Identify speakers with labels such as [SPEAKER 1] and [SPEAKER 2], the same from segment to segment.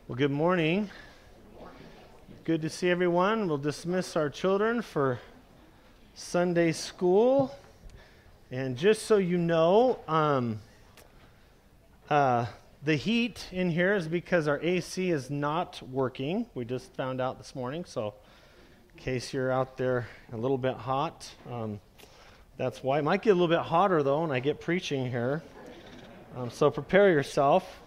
[SPEAKER 1] Well, good morning. Good to see everyone. We'll dismiss our children for Sunday school. And just so you know, the heat in here is because our AC is not working. We just found out this morning, so in case you're out there a little bit hot, that's why. It might get a little bit hotter, though, when I get preaching here. So prepare yourself.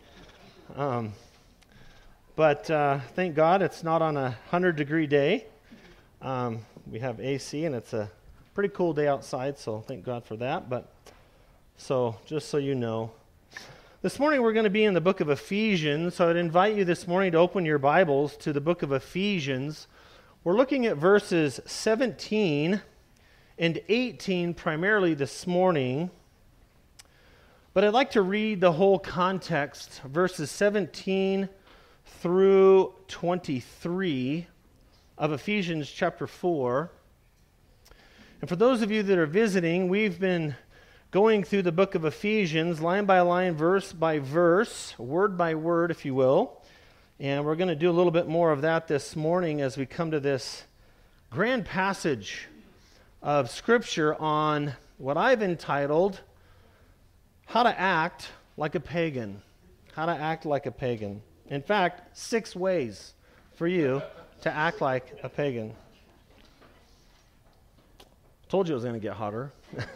[SPEAKER 1] But thank God it's not on 100-degree day. We have AC, and it's a pretty cool day outside, so thank God for that. But so just so you know, this morning we're going to be in the book of Ephesians, so I'd invite you this morning to open your Bibles to the book of Ephesians. We're looking at verses 17 and 18 primarily this morning, but I'd like to read the whole context, verses 17 through 23 of Ephesians chapter 4. And for those of you that are visiting, we've been going through the book of Ephesians line by line, verse by verse, word by word, if you will. And we're going to do a little bit more of that this morning as we come to this grand passage of Scripture on what I've entitled, How to Act Like a Pagan. How to act like a pagan. In fact, 6 ways for you to act like a pagan. Told you it was going to get hotter.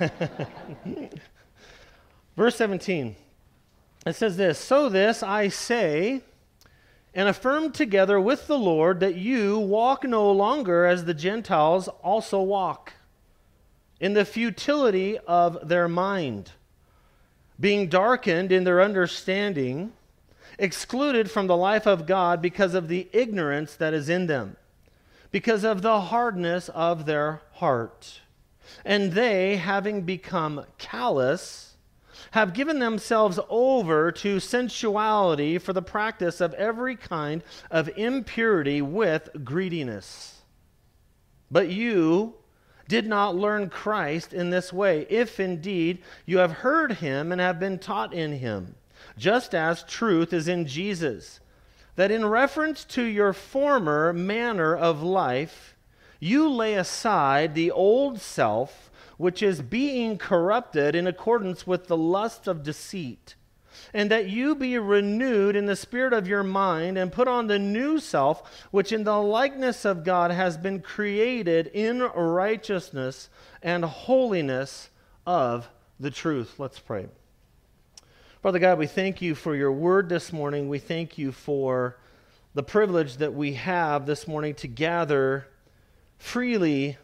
[SPEAKER 1] Verse 17. It says this, "So this I say, and affirm together with the Lord, that you walk no longer as the Gentiles also walk, in the futility of their mind, being darkened in their understanding, excluded from the life of God because of the ignorance that is in them, because of the hardness of their heart. And they, having become callous, have given themselves over to sensuality for the practice of every kind of impurity with greediness. But you did not learn Christ in this way, if indeed you have heard him and have been taught in him, just as truth is in Jesus, that in reference to your former manner of life, you lay aside the old self, which is being corrupted in accordance with the lust of deceit, and that you be renewed in the spirit of your mind, and put on the new self, which in the likeness of God has been created in righteousness and holiness of the truth." Let's pray. Father God, we thank you for your word this morning. We thank you for the privilege that we have this morning to gather freely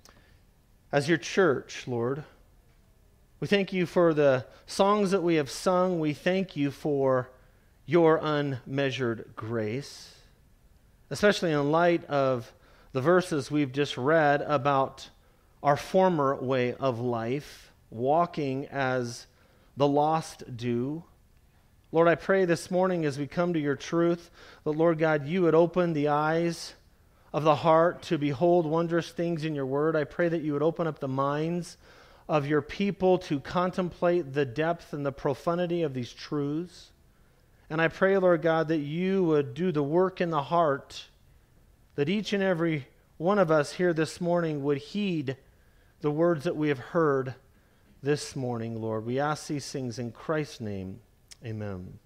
[SPEAKER 1] as your church, Lord. We thank you for the songs that we have sung. We thank you for your unmeasured grace, especially in light of the verses we've just read about our former way of life, walking as the lost do. Lord, I pray this morning as we come to your truth that, Lord God, you would open the eyes of the heart to behold wondrous things in your word. I pray that you would open up the minds of your people to contemplate the depth and the profundity of these truths. And I pray, Lord God, that you would do the work in the heart, that each and every one of us here this morning would heed the words that we have heard this morning, Lord. We ask these things in Christ's name. Amen.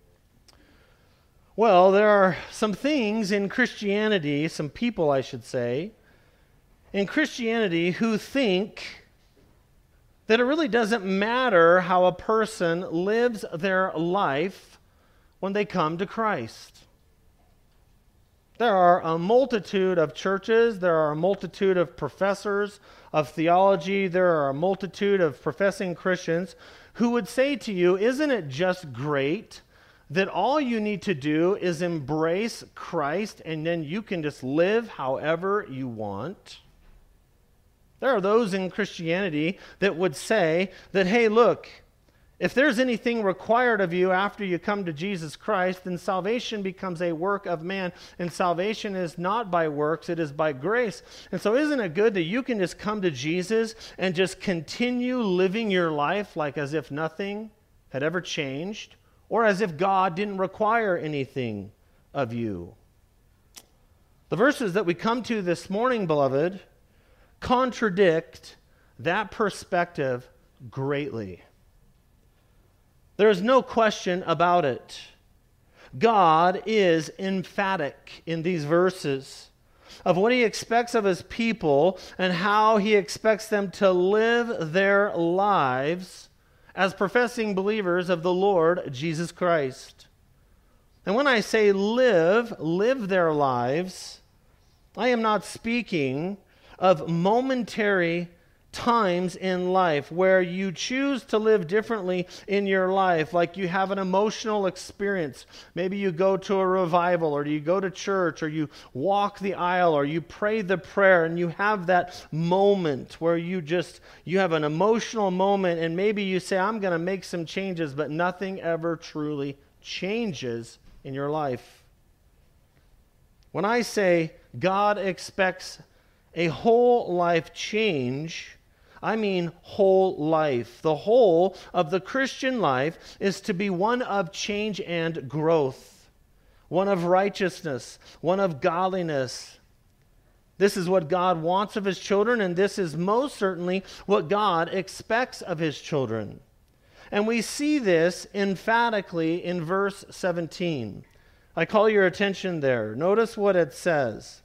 [SPEAKER 1] Well, there are some things in Christianity, some people, I should say, in Christianity who think that it really doesn't matter how a person lives their life when they come to Christ. There are a multitude of churches, there are a multitude of professors of theology, there are a multitude of professing Christians who would say to you, isn't it just great that all you need to do is embrace Christ and then you can just live however you want? There are those in Christianity that would say that, hey, look, if there's anything required of you after you come to Jesus Christ, then salvation becomes a work of man, and salvation is not by works, it is by grace. And so isn't it good that you can just come to Jesus and just continue living your life like as if nothing had ever changed, or as if God didn't require anything of you. The verses that we come to this morning, beloved, contradict that perspective greatly. There is no question about it. God is emphatic in these verses of what he expects of his people and how he expects them to live their lives as professing believers of the Lord Jesus Christ. And when I say live their lives, I am not speaking of momentary times in life where you choose to live differently in your life, like you have an emotional experience. Maybe you go to a revival, or you go to church, or you walk the aisle, or you pray the prayer, and you have that moment where you have an emotional moment, and maybe you say, I'm going to make some changes, but nothing ever truly changes in your life. When I say God expects a whole life change, I mean whole life. The whole of the Christian life is to be one of change and growth, one of righteousness, one of godliness. This is what God wants of his children, and this is most certainly what God expects of his children. And we see this emphatically in verse 17. I call your attention there. Notice what it says.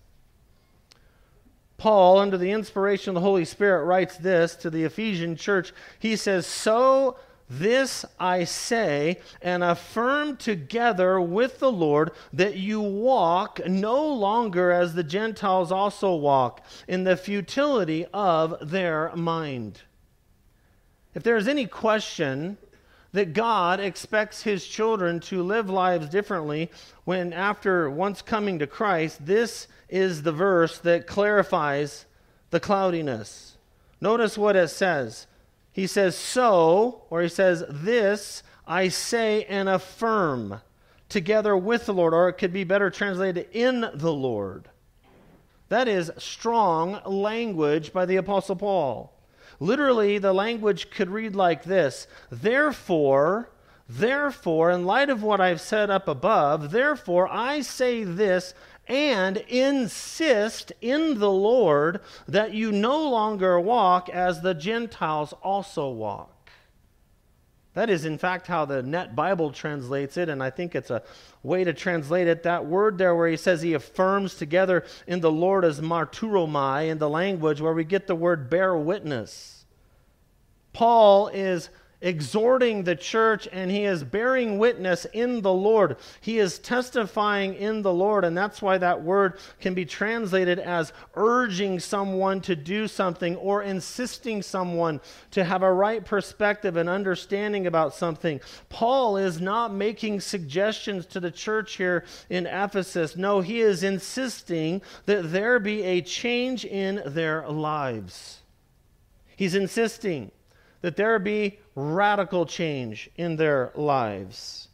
[SPEAKER 1] Paul, under the inspiration of the Holy Spirit, writes this to the Ephesian church. He says, "So this I say and affirm together with the Lord, that you walk no longer as the Gentiles also walk, in the futility of their mind." If there is any question that God expects his children to live lives differently once coming to Christ, this is the verse that clarifies the cloudiness. Notice what it says. He says, "So," or he says, "This I say and affirm together with the Lord," or it could be better translated, "in the Lord." That is strong language by the Apostle Paul. Literally, the language could read like this: Therefore, in light of what I've said up above, therefore I say this and insist in the Lord that you no longer walk as the Gentiles also walk. That is, in fact, how the Net Bible translates it, and I think it's a way to translate it. That word there where he says he affirms together in the Lord is marturomai in the language, where we get the word bear witness. Paul is exhorting the church, and he is bearing witness in the Lord. He is testifying in the Lord, and that's why that word can be translated as urging someone to do something or insisting someone to have a right perspective and understanding about something. Paul is not making suggestions to the church here in Ephesus. No, he is insisting that there be a change in their lives. He's insisting that there be radical change in their lives.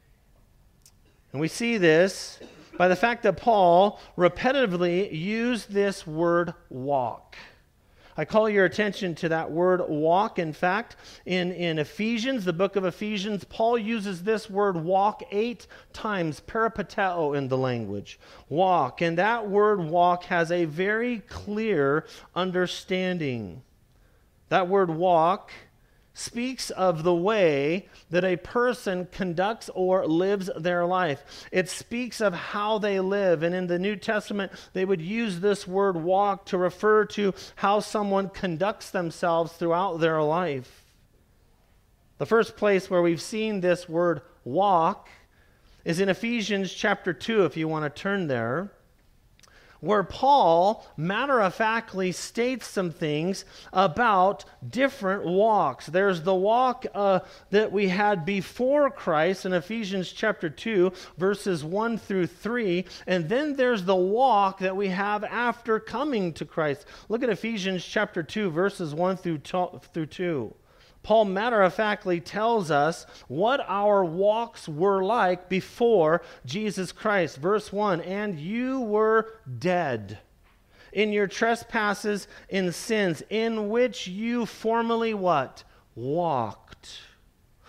[SPEAKER 1] And we see this by the fact that Paul repetitively used this word walk. I call your attention to that word walk. In fact, in Ephesians, the book of Ephesians, Paul uses this word walk 8 times, peripateo in the language. Walk. And that word walk has a very clear understanding. That word walk speaks of the way that a person conducts or lives their life. It speaks of how they live. And in the New Testament, they would use this word walk to refer to how someone conducts themselves throughout their life. The first place where we've seen this word walk is in Ephesians chapter 2, if you want to turn there, where Paul matter-of-factly states some things about different walks. There's the walk that we had before Christ in Ephesians chapter 2, verses 1 through 3, and then there's the walk that we have after coming to Christ. Look at Ephesians chapter 2, verses 1 through 2. Paul matter-of-factly tells us what our walks were like before Jesus Christ. Verse 1, "And you were dead in your trespasses and sins, in which you formerly" what? "Walked."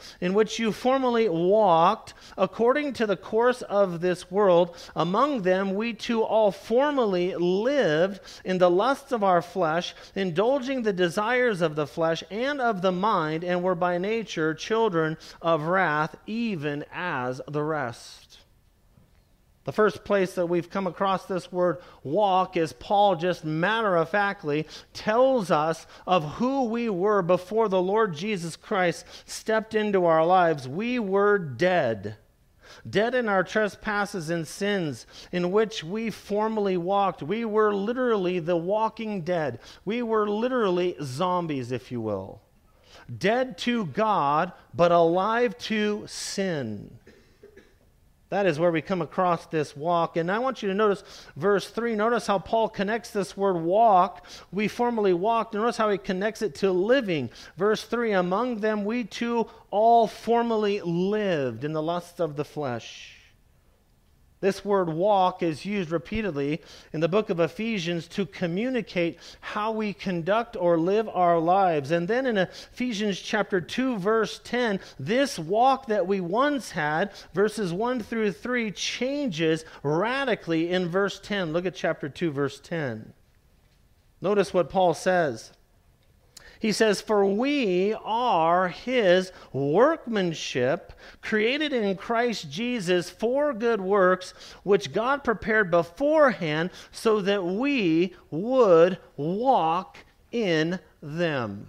[SPEAKER 1] in which you formerly walked, according to the course of this world. Among them we too all formerly lived in the lusts of our flesh, indulging the desires of the flesh and of the mind, and were by nature children of wrath, even as the rest. The first place that we've come across this word walk is Paul just matter-of-factly tells us of who we were before the Lord Jesus Christ stepped into our lives. We were dead. Dead in our trespasses and sins in which we formerly walked. We were literally the walking dead. We were literally zombies, if you will. Dead to God, but alive to sin. That is where we come across this walk. And I want you to notice verse 3. Notice how Paul connects this word walk. We formerly walked. Notice how he connects it to living. Verse 3, among them we too all formerly lived in the lusts of the flesh. This word walk is used repeatedly in the book of Ephesians to communicate how we conduct or live our lives. And then in Ephesians chapter 2, verse 10, this walk that we once had, verses 1 through 3, changes radically in verse 10. Look at chapter 2, verse 10. Notice what Paul says. He says, for we are his workmanship, created in Christ Jesus for good works, which God prepared beforehand so that we would walk in them.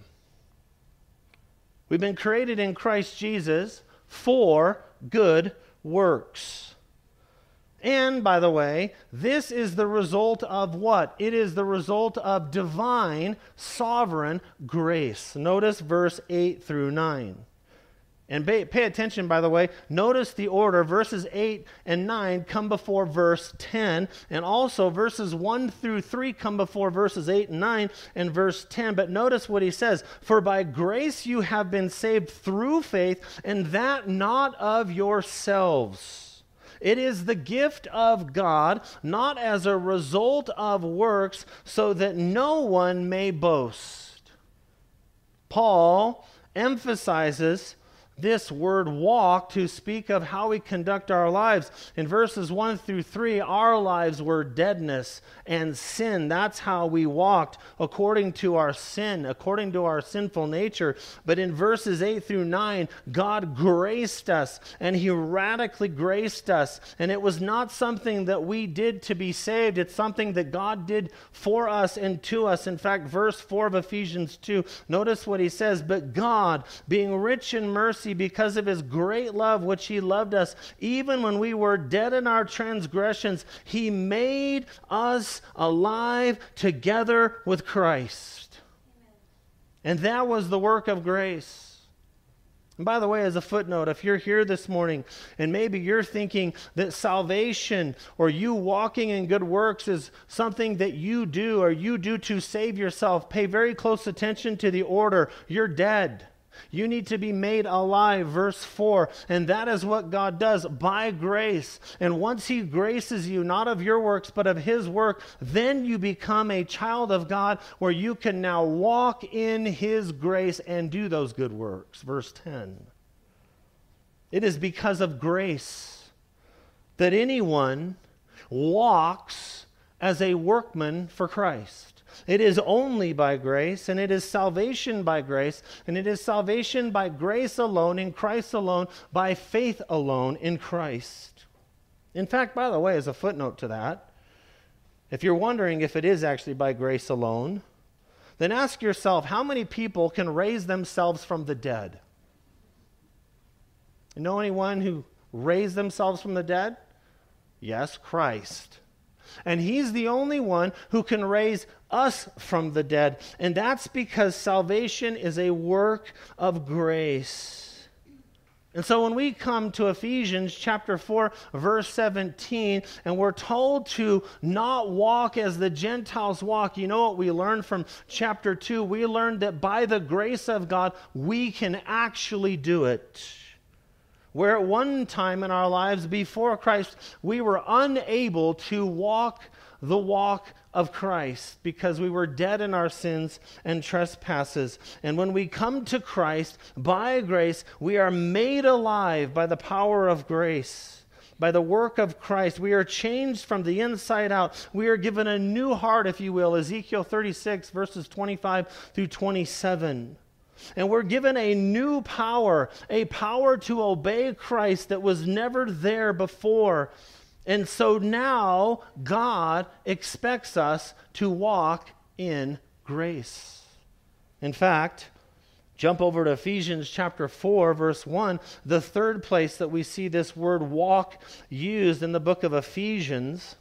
[SPEAKER 1] We've been created in Christ Jesus for good works. And, by the way, this is the result of what? It is the result of divine, sovereign grace. Notice verse 8 through 9. And pay attention, by the way. Notice the order. Verses 8 and 9 come before verse 10. And also verses 1 through 3 come before verses 8 and 9 and verse 10. But notice what he says. For by grace you have been saved through faith, and that not of yourselves. It is the gift of God, not as a result of works, so that no one may boast. Paul emphasizes this word walk to speak of how we conduct our lives. In verses 1 through 3, our lives were deadness and sin. That's how we walked according to our sin, according to our sinful nature. But in verses 8 through 9, God graced us, and he radically graced us. And it was not something that we did to be saved. It's something that God did for us and to us. In fact, verse 4 of Ephesians 2, notice what he says, but God, being rich in mercy, because of his great love which he loved us, even when we were dead in our transgressions, he made us alive together with Christ. Amen. And that was the work of grace. And by the way, as a footnote, if you're here this morning and maybe you're thinking that salvation or you walking in good works is something that you do or you do to save yourself, pay very close attention to the order. You're dead. You need to be made alive, verse 4. And that is what God does by grace. And once he graces you, not of your works, but of his work, then you become a child of God where you can now walk in his grace and do those good works. Verse 10. It is because of grace that anyone walks as a workman for Christ. It is only by grace, and it is salvation by grace, and it is salvation by grace alone, in Christ alone, by faith alone in Christ. In fact, by the way, as a footnote to that, if you're wondering if it is actually by grace alone, then ask yourself, how many people can raise themselves from the dead? You know anyone who raised themselves from the dead? Yes, Christ. And he's the only one who can raise us from the dead. And that's because salvation is a work of grace. And so when we come to Ephesians chapter 4, verse 17, and we're told to not walk as the Gentiles walk, you know what we learned from chapter 2? We learned that by the grace of God, we can actually do it. Where at one time in our lives before Christ, we were unable to walk the walk of Christ because we were dead in our sins and trespasses. And when we come to Christ by grace, we are made alive by the power of grace. By the work of Christ, we are changed from the inside out. We are given a new heart, if you will, Ezekiel 36, verses 25 through 27. And we're given a new power, a power to obey Christ that was never there before. And so now God expects us to walk in grace. In fact, jump over to Ephesians chapter 4, verse 1, the third place that we see this word walk used in the book of Ephesians.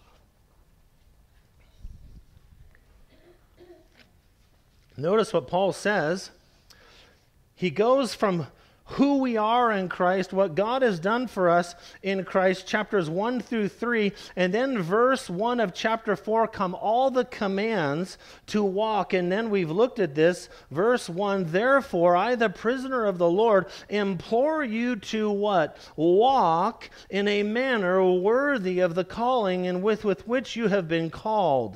[SPEAKER 1] Notice what Paul says. He goes from who we are in Christ, what God has done for us in Christ, chapters 1 through 3, and then verse 1 of chapter 4 come all the commands to walk. And then we've looked at this, verse 1, therefore I, the prisoner of the Lord, implore you to what? Walk in a manner worthy of the calling and with which you have been called.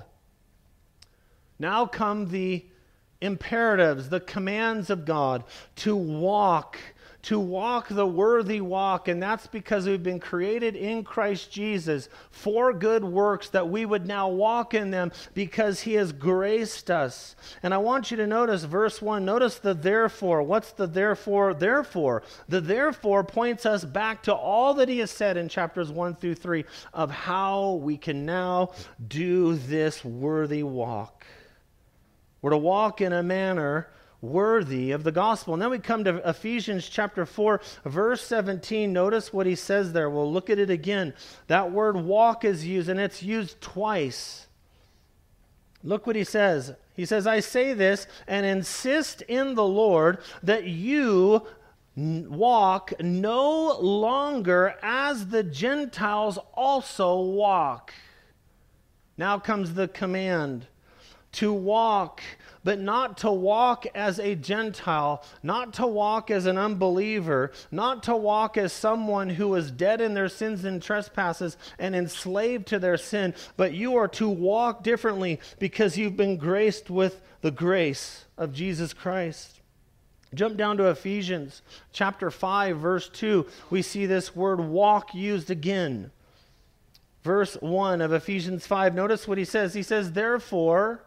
[SPEAKER 1] Now come the imperatives, the commands of God to walk the worthy walk. And that's because we've been created in Christ Jesus for good works, that we would now walk in them because he has graced us. And I want you to notice verse 1. Notice the therefore. What's the therefore? Therefore. The therefore points us back to all that he has said in chapters 1 through 3 of how we can now do this worthy walk. We're to walk in a manner worthy of the gospel. And then we come to Ephesians chapter 4, verse 17. Notice what he says there. We'll look at it again. That word walk is used, and it's used twice. Look what he says. He says, I say this and insist in the Lord that you walk no longer as the Gentiles also walk. Now comes the command. To walk, but not to walk as a Gentile, not to walk as an unbeliever, not to walk as someone who is dead in their sins and trespasses and enslaved to their sin, but you are to walk differently because you've been graced with the grace of Jesus Christ. Jump down to Ephesians chapter 5, verse 2. We see this word walk used again. Verse 1 of Ephesians 5, notice what he says. He says, therefore,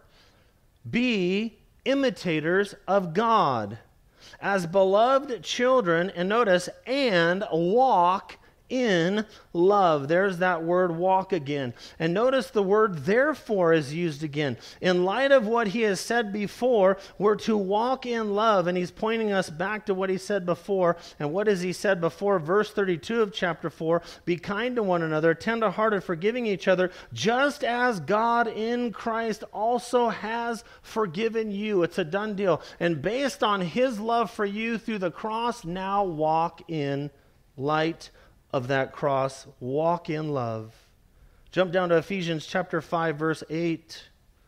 [SPEAKER 1] be imitators of God as beloved children, and notice, and walk in love. There's that word walk again. And notice the word therefore is used again. In light of what he has said before, we're to walk in love. And he's pointing us back to what he said before. And what has he said before? Verse 32 of chapter 4, be kind to one another, tender-hearted, forgiving each other, just as God in Christ also has forgiven you. It's a done deal. And based on his love for you through the cross, now walk in light of that cross. Walk in love. Jump down to Ephesians chapter 5, verse 8.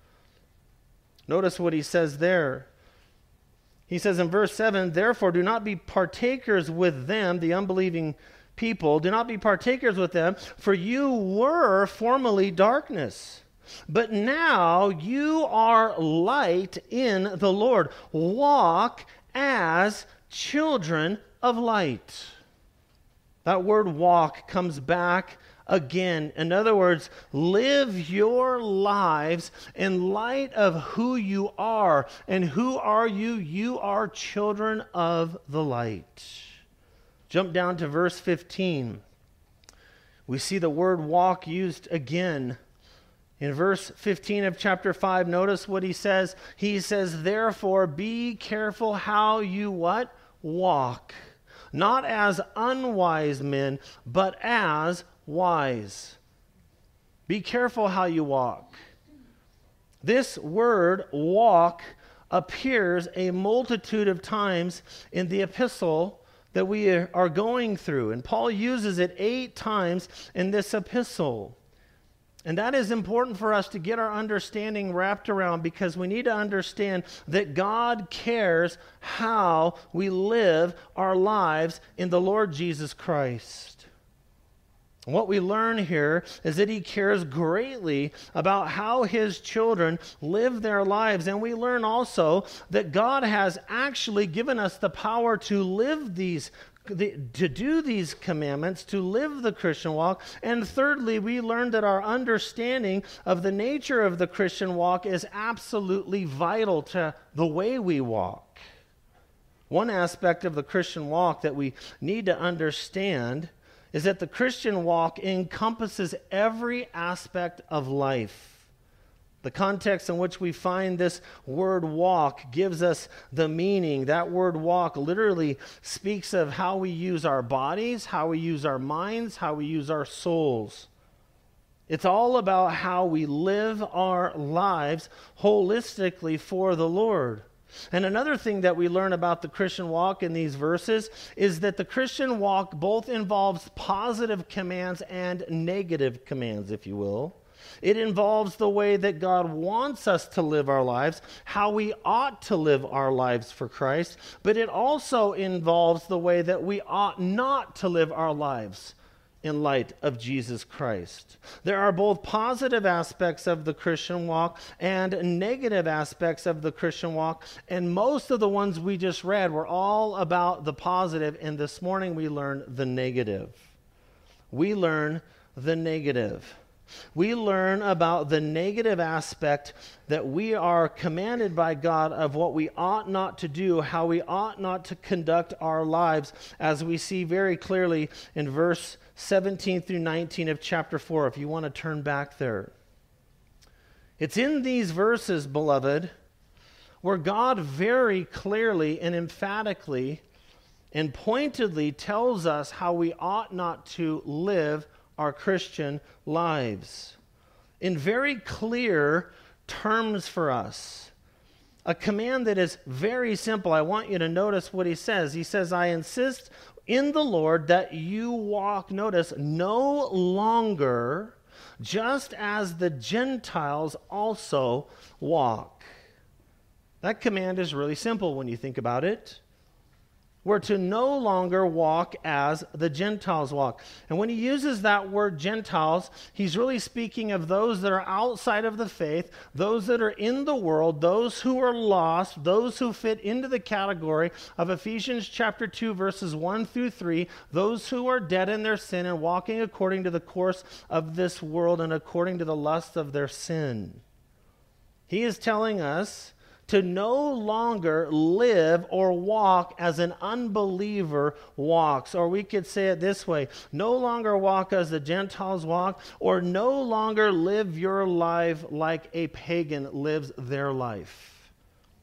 [SPEAKER 1] Notice what he says there. He says in verse 7, therefore do not be partakers with them, the unbelieving people. Do not be partakers with them, for you were formerly darkness. But now you are light in the Lord. Walk as children of light. That word walk comes back again. In other words, live your lives in light of who you are. And who are you? You are children of the light. Jump down to verse 15. We see the word walk used again. In verse 15 of chapter 5, notice what he says. He says, therefore, be careful how you what? Walk. Not as unwise men, but as wise. Be careful how you walk. This word, walk, appears a multitude of times in the epistle that we are going through. And Paul uses it 8 times in this epistle. And that is important for us to get our understanding wrapped around, because we need to understand that God cares how we live our lives in the Lord Jesus Christ. What we learn here is that he cares greatly about how his children live their lives. And we learn also that God has actually given us the power to live to do these commandments, to live the Christian walk. And thirdly, we learn that our understanding of the nature of the Christian walk is absolutely vital to the way we walk. One aspect of the Christian walk that we need to understand is that the Christian walk encompasses every aspect of life. The context in which we find this word walk gives us the meaning. That word walk literally speaks of how we use our bodies, how we use our minds, how we use our souls. It's all about how we live our lives holistically for the Lord. And another thing that we learn about the Christian walk in these verses is that the Christian walk both involves positive commands and negative commands, if you will. It involves the way that God wants us to live our lives, how we ought to live our lives for Christ, but it also involves the way that we ought not to live our lives in light of Jesus Christ. There are both positive aspects of the Christian walk and negative aspects of the Christian walk, and most of the ones we just read were all about the positive, and this morning we learn the negative. We learn the negative. We learn about the negative aspect that we are commanded by God of what we ought not to do, how we ought not to conduct our lives, as we see very clearly in verse 17 through 19 of chapter 4, if you want to turn back there. It's in these verses, beloved, where God very clearly and emphatically and pointedly tells us how we ought not to live our Christian lives in very clear terms for us. A command that is very simple. I want you to notice what he says. He says, I insist in the Lord that you walk, notice, no longer just as the Gentiles also walk. That command is really simple when you think about it. We're to no longer walk as the Gentiles walk. And when he uses that word Gentiles, he's really speaking of those that are outside of the faith, those that are in the world, those who are lost, those who fit into the category of Ephesians chapter 2, verses 1 through 3, those who are dead in their sin and walking according to the course of this world and according to the lust of their sin. He is telling us to no longer live or walk as an unbeliever walks. Or we could say it this way, no longer walk as the Gentiles walk, or no longer live your life like a pagan lives their life.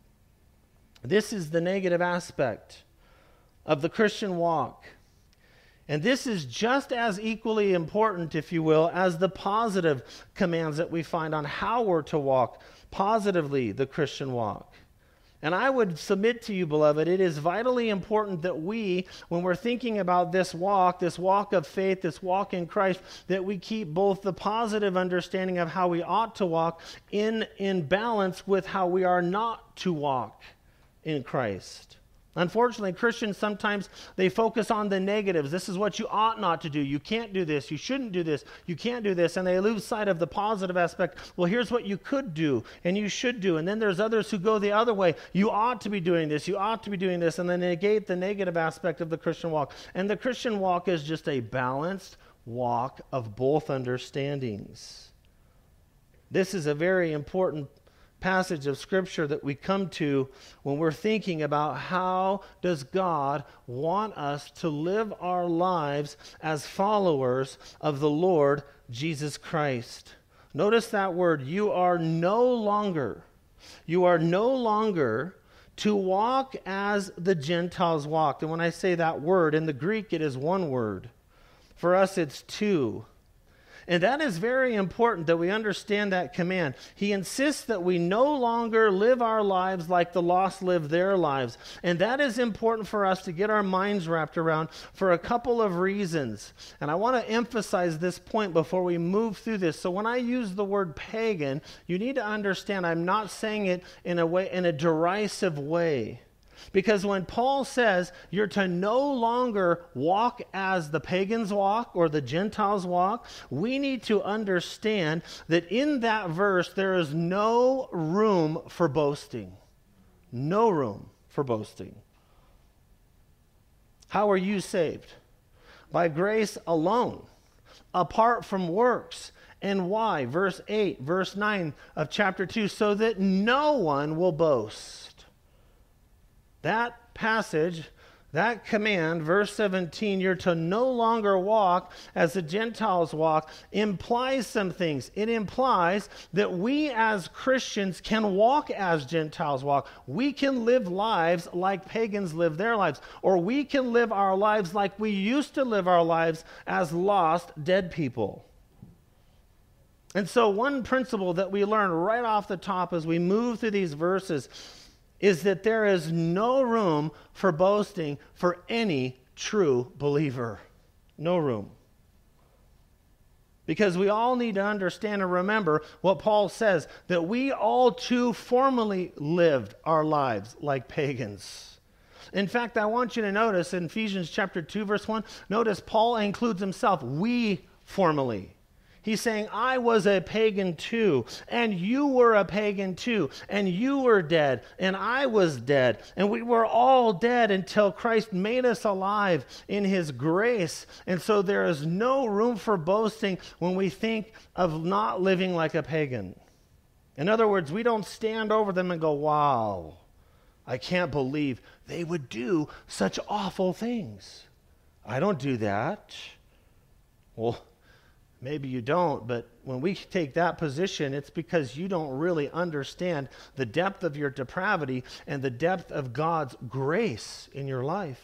[SPEAKER 1] This is the negative aspect of the Christian walk. And this is just as equally important, if you will, as the positive commands that we find on how we're to walk positively the Christian walk. And I would submit to you, beloved, it is vitally important that we, when we're thinking about this walk of faith, this walk in Christ, that we keep both the positive understanding of how we ought to walk in balance with how we are not to walk in Christ. Unfortunately, Christians sometimes they focus on the negatives. This is what you ought not to do. You can't do this. You shouldn't do this. You can't do this. And they lose sight of the positive aspect. Well, here's what you could do and you should do. And then there's others who go the other way. You ought to be doing this. You ought to be doing this. And then negate the negative aspect of the Christian walk. And the Christian walk is just a balanced walk of both understandings. This is a very important passage of Scripture that we come to when we're thinking about how does God want us to live our lives as followers of the Lord Jesus Christ. Notice that word, you are no longer to walk as the Gentiles walked. And when I say that word, in the Greek it is one word. For us it's two. And that is very important that we understand that command. He insists that we no longer live our lives like the lost live their lives. And that is important for us to get our minds wrapped around for a couple of reasons. And I want to emphasize this point before we move through this. So when I use the word pagan, you need to understand I'm not saying it in a derisive way. Because when Paul says you're to no longer walk as the pagans walk or the Gentiles walk, we need to understand that in that verse there is no room for boasting. No room for boasting. How are you saved? By grace alone, apart from works. And why? Verse 8, verse 9 of chapter 2, so that no one will boast. That passage, that command, verse 17, you're to no longer walk as the Gentiles walk, implies some things. It implies that we as Christians can walk as Gentiles walk. We can live lives like pagans live their lives. Or we can live our lives like we used to live our lives as lost, dead people. And so one principle that we learn right off the top as we move through these verses is that there is no room for boasting for any true believer. No room. Because we all need to understand and remember what Paul says, that we all too formerly lived our lives like pagans. In fact, I want you to notice in Ephesians chapter 2, verse 1, notice Paul includes himself, we formerly. He's saying, I was a pagan too, and you were a pagan too, and you were dead, and I was dead, and we were all dead until Christ made us alive in his grace. And so there is no room for boasting when we think of not living like a pagan. In other words, we don't stand over them and go, wow, I can't believe they would do such awful things. I don't do that. Well, maybe you don't, but when we take that position, it's because you don't really understand the depth of your depravity and the depth of God's grace in your life.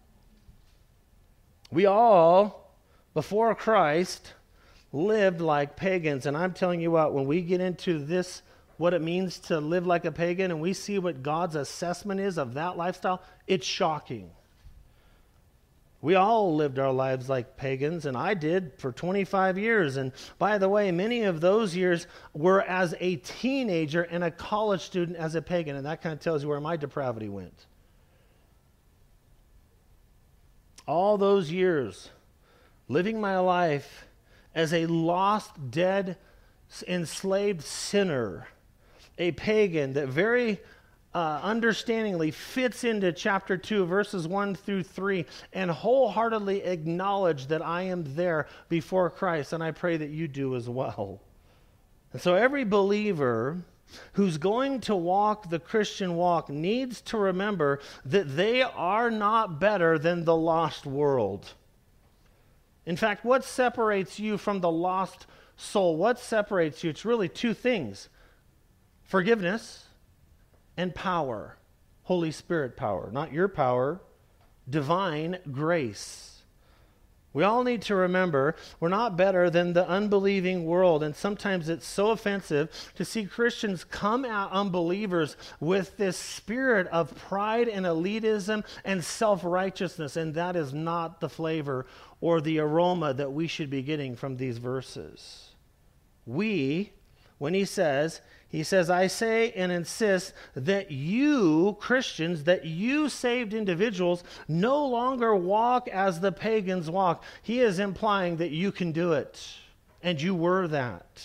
[SPEAKER 1] We all, before Christ, lived like pagans. And I'm telling you what, when we get into this, what it means to live like a pagan, and we see what God's assessment is of that lifestyle, it's shocking. We all lived our lives like pagans, and I did for 25 years. And by the way, many of those years were as a teenager and a college student as a pagan, and that kind of tells you where my depravity went. All those years living my life as a lost, dead, enslaved sinner, a pagan that very understandingly fits into chapter 2, verses 1 through 3, and wholeheartedly acknowledge that I am there before Christ, and I pray that you do as well. And so every believer who's going to walk the Christian walk needs to remember that they are not better than the lost world. In fact, what separates you from the lost soul? What separates you? It's really two things: forgiveness and power. Holy Spirit power. Not your power. Divine grace. We all need to remember we're not better than the unbelieving world. And sometimes it's so offensive to see Christians come at unbelievers with this spirit of pride and elitism and self-righteousness. And that is not the flavor or the aroma that we should be getting from these verses. When he says, I say and insist that you, Christians, that you saved individuals, no longer walk as the pagans walk. He is implying that you can do it, and you were that.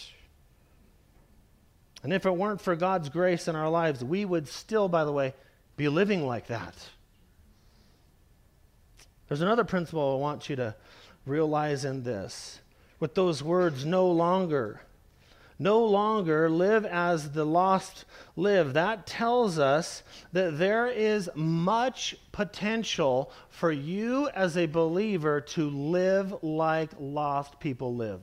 [SPEAKER 1] And if it weren't for God's grace in our lives, we would still, by the way, be living like that. There's another principle I want you to realize in this. With those words, no longer live as the lost live. That tells us that there is much potential for you as a believer to live like lost people live.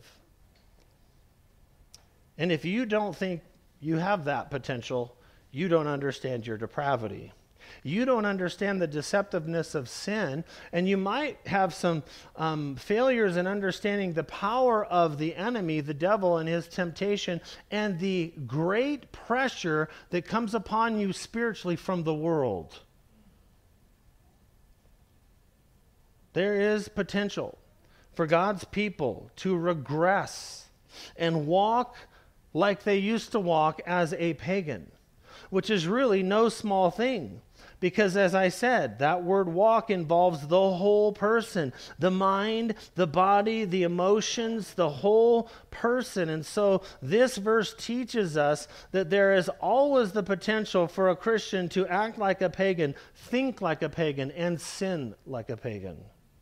[SPEAKER 1] And if you don't think you have that potential, you don't understand your depravity. You don't understand the deceptiveness of sin, and you might have some failures in understanding the power of the enemy, the devil, and his temptation, and the great pressure that comes upon you spiritually from the world. There is potential for God's people to regress and walk like they used to walk as a pagan, which is really no small thing. Because as I said, that word walk involves the whole person, the mind, the body, the emotions, the whole person. And so this verse teaches us that there is always the potential for a Christian to act like a pagan, think like a pagan, and sin like a pagan.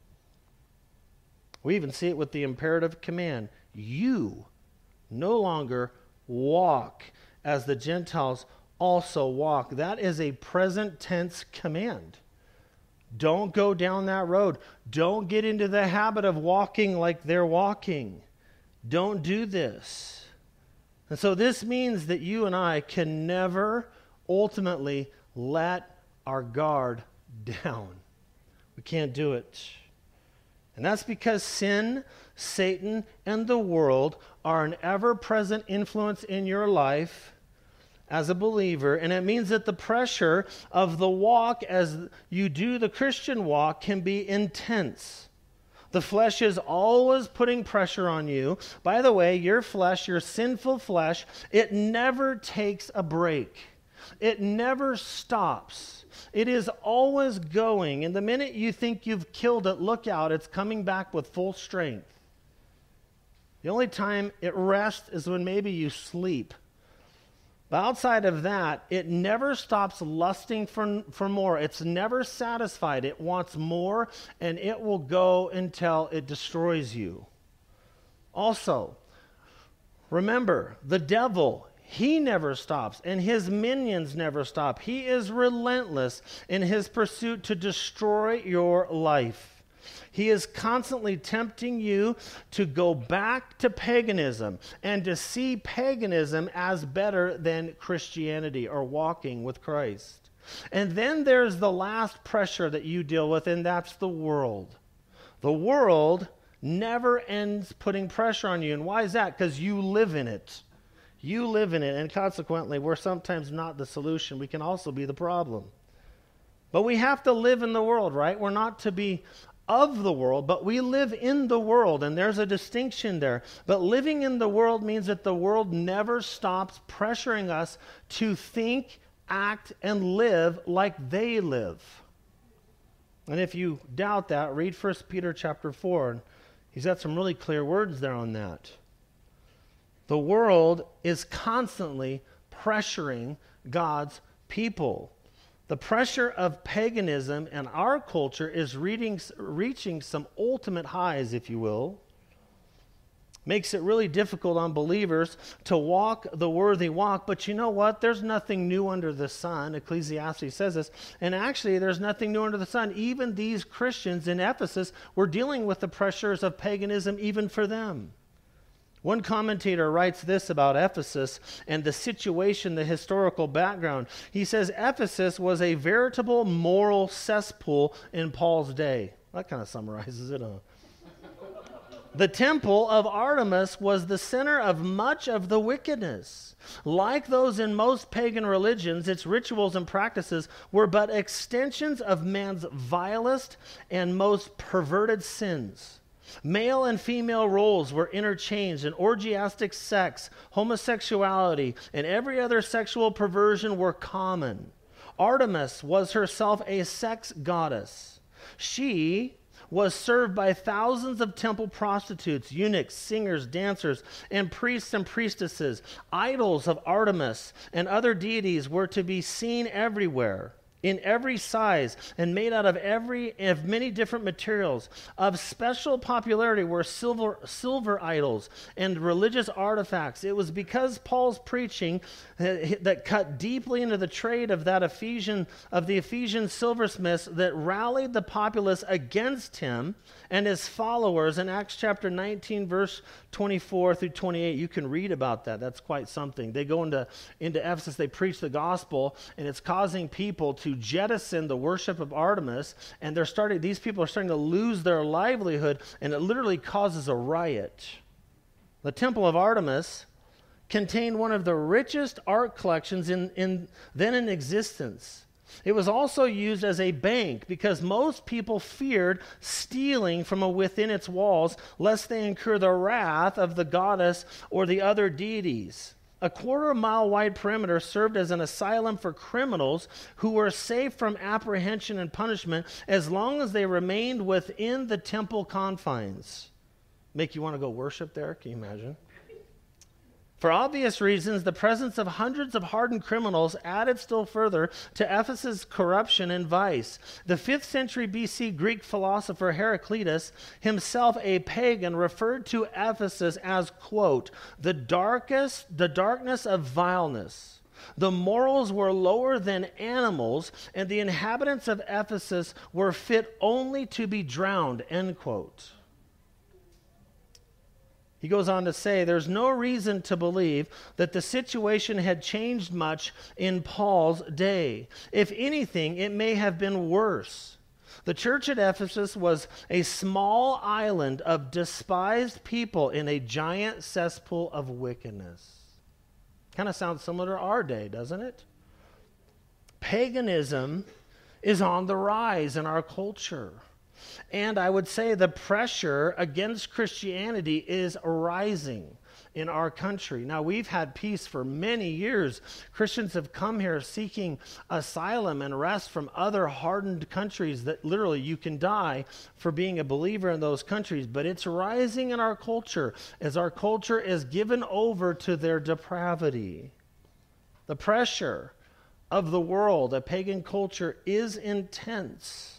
[SPEAKER 1] We even see it with the imperative command. You no longer walk as the Gentiles also walk. That is a present tense command. Don't go down that road. Don't get into the habit of walking like they're walking. Don't do this. And so this means that you and I can never ultimately let our guard down. We can't do it. And that's because sin, Satan, and the world are an ever-present influence in your life as a believer, and it means that the pressure of the walk as you do the Christian walk can be intense. The flesh is always putting pressure on you. By the way, your flesh, your sinful flesh, it never takes a break. It never stops. It is always going, and the minute you think you've killed it, look out, it's coming back with full strength. The only time it rests is when maybe you sleep. But outside of that, it never stops lusting for more. It's never satisfied. It wants more, and it will go until it destroys you. Also, remember, the devil, he never stops, and his minions never stop. He is relentless in his pursuit to destroy your life. He is constantly tempting you to go back to paganism and to see paganism as better than Christianity or walking with Christ. And then there's the last pressure that you deal with, and that's the world. The world never ends putting pressure on you. And why is that? Because you live in it. You live in it, and consequently, we're sometimes not the solution. We can also be the problem. But we have to live in the world, right? We're not to be of the world, but we live in the world, and there's a distinction there. But living in the world means that the world never stops pressuring us to think, act, and live like they live. And if you doubt that, read 1 Peter chapter 4. And he's got some really clear words there on that. The world is constantly pressuring God's people. The pressure of paganism and our culture is reaching some ultimate highs, if you will. Makes it really difficult on believers to walk the worthy walk. But you know what? There's nothing new under the sun. Ecclesiastes says this. And actually, there's nothing new under the sun. Even these Christians in Ephesus were dealing with the pressures of paganism even for them. One commentator writes this about Ephesus and the situation, the historical background. He says Ephesus was a veritable moral cesspool in Paul's day. That kind of summarizes it, huh? The temple of Artemis was the center of much of the wickedness. Like those in most pagan religions, its rituals and practices were but extensions of man's vilest and most perverted sins. Male and female roles were interchanged, and orgiastic sex, homosexuality, and every other sexual perversion were common. Artemis was herself a sex goddess. She was served by thousands of temple prostitutes, eunuchs, singers, dancers, and priests and priestesses. Idols of Artemis and other deities were to be seen everywhere, in every size, and made out of many different materials. Of special popularity were silver idols and religious artifacts. It was because Paul's preaching that cut deeply into the trade of the Ephesian silversmiths that rallied the populace against him and his followers in Acts chapter 19, verse 24 through 28. You can read about that. That's quite something. They go into Ephesus, they preach the gospel, and it's causing people to jettison the worship of Artemis, and these people are starting to lose their livelihood, and it literally causes a riot. The temple of Artemis contained one of the richest art collections then in existence. It was also used as a bank because most people feared stealing from within its walls lest they incur the wrath of the goddess or the other deities. A quarter-mile wide perimeter served as an asylum for criminals who were safe from apprehension and punishment as long as they remained within the temple confines. Make you want to go worship there? Can you imagine? For obvious reasons, the presence of hundreds of hardened criminals added still further to Ephesus' corruption and vice. The 5th century BC Greek philosopher Heraclitus, himself a pagan, referred to Ephesus as, quote, the darkness of vileness. The morals were lower than animals, and the inhabitants of Ephesus were fit only to be drowned, end quote. He goes on to say, there's no reason to believe that the situation had changed much in Paul's day. If anything, it may have been worse. The church at Ephesus was a small island of despised people in a giant cesspool of wickedness. Kind of sounds similar to our day, doesn't it? Paganism is on the rise in our culture. And I would say the pressure against Christianity is rising in our country. Now, we've had peace for many years. Christians have come here seeking asylum and rest from other hardened countries that literally you can die for being a believer in those countries. But it's rising in our culture as our culture is given over to their depravity. The pressure of the world, a pagan culture, is intense.